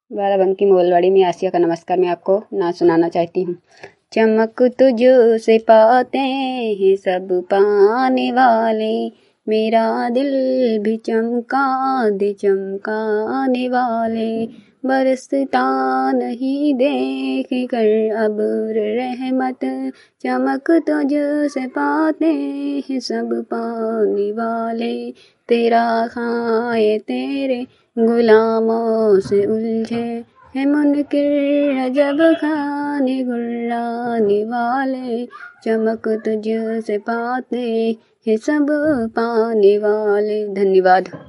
बाराबंकी मोगलवाड़ी में आसिया का नमस्कार मैं आपको नाच सुनाना चाहती हूँ। चमक तुझ से पाते हैं सब पाने वाले, मेरा दिल भी चमका दे चमकाने वाले, बरसता नहीं देख कर अब्र रहमत, चमक तुझ से पाते हैं सब पाने वाले, तेरा खाए तेरे गुलामों से उलझे है मुनकिर अजब खाने गुर्राने वाले, चमक तुझ से पाते हैं सब पाने वाले। धन्यवाद।